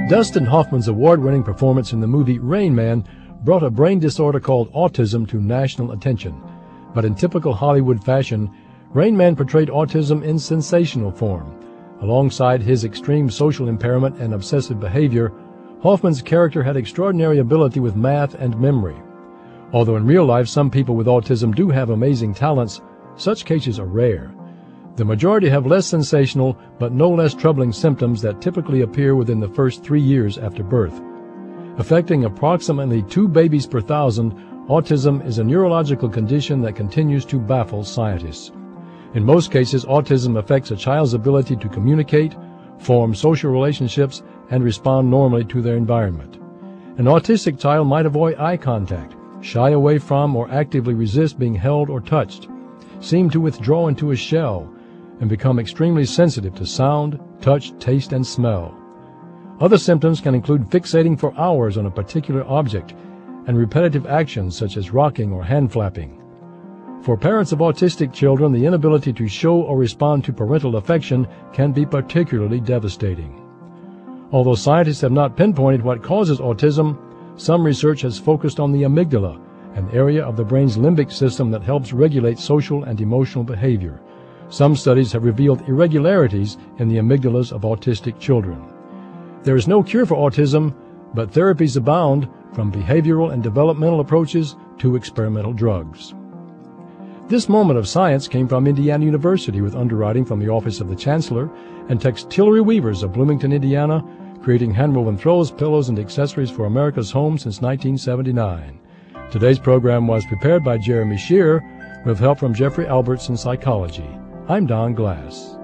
Dustin Hoffman's award-winning performance in the movie Rain Man brought a brain disorder called autism to national attention. But in typical Hollywood fashion, Rain Man portrayed autism in sensational form. Alongside his extreme social impairment and obsessive behavior, Hoffman's character had extraordinary ability with math and memory. Although in real life some people with autism do have amazing talents, such cases are rare. The majority have less sensational but no less troubling symptoms that typically appear within the first 3 years after birth. Affecting approximately 2 babies per 1,000, autism is a neurological condition that continues to baffle scientists. In most cases, autism affects a child's ability to communicate, form social relationships, and respond normally to their environment. An autistic child might avoid eye contact, shy away from or actively resist being held or touched, seem to withdraw into a shell, and become extremely sensitive to sound, touch, taste, and smell. Other symptoms can include fixating for hours on a particular object and repetitive actions such as rocking or hand flapping. For parents of autistic children, the inability to show or respond to parental affection can be particularly devastating. Although scientists have not pinpointed what causes autism, some research has focused on the amygdala, an area of the brain's limbic system that helps regulate social and emotional behavior. Some studies have revealed irregularities in the amygdalas of autistic children. There is no cure for autism, but therapies abound, from behavioral and developmental approaches to experimental drugs. This moment of science came from Indiana University with underwriting from the Office of the Chancellor and Textillery Weavers of Bloomington, Indiana, creating handwoven throws, pillows, and accessories for America's home since 1979. Today's program was prepared by Jeremy Shearer with help from Jeffrey Alberts in psychology. I'm Don Glass.